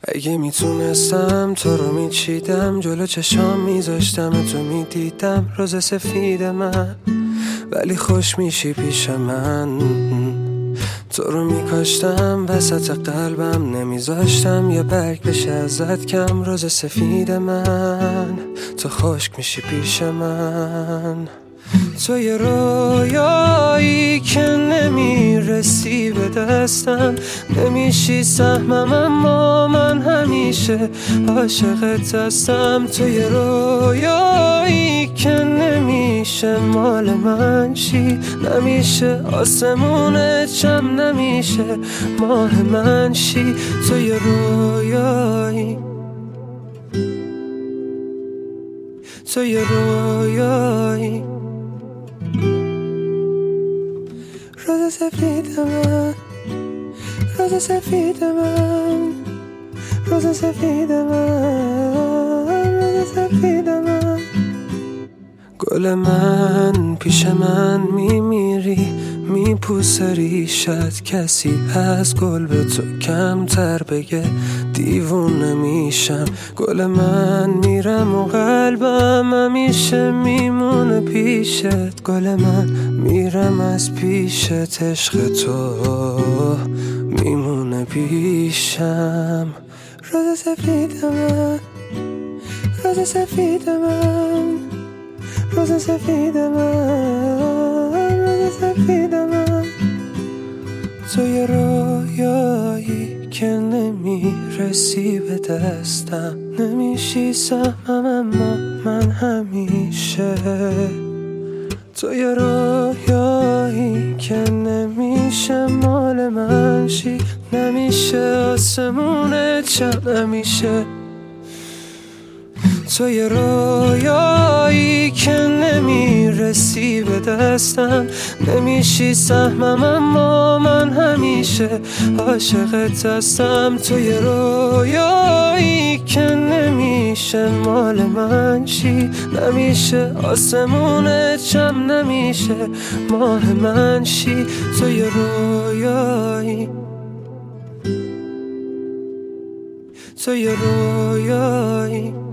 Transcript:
اگه میتونستم تو رو میچیدم، جلو چشام میذاشتم تو میدیدم روز سفید من، ولی خوش میشی پیش من. تو رو میکاشتم وسط قلبم، نمیذاشتم یه برگ بشه ازت کم. روز سفید من، تو خشک میشی پیش من. تو یه رویایی که نمیرسی به دستم، نمیشی سهمم اما من همیشه عاشقت هستم. تو یه رویایی که نمیشه مال من شی، نمیشه آسمون چم، نمیشه ماه من شی. تو یه رویایی، تو یه رویایی. روز سفید من، روز سفید من، روز سفید من، روز سفید من. گل من پیش من میمیری، میپوسه ریشت، کسی از گل به تو کمتر بگه دیوونه میشم. گل من میرم و قلبم همیشه میمونه پیشت. گل من میرم از پیشت، عشق تو میمونه پیشم. روز سفید من، روز سفید من، روز سفید من، روز سفید من. تو یه رویایی که نمیرسی به دستم، نمیشی سهمم اما من همیشه. تو یه رویایی که نمیشه مال من شی، نمیشه آسمون چم، نمیشه. تو یه رویایی که نمیرسی به دستم، نمیشی سهمم اما من همیشه عاشقت هستم. تو یه رویایی که نمیشه مال من شی، نمیشه آسمون چم، نمیشه ماه من شی. تو یه رویایی، تو یه رویایی.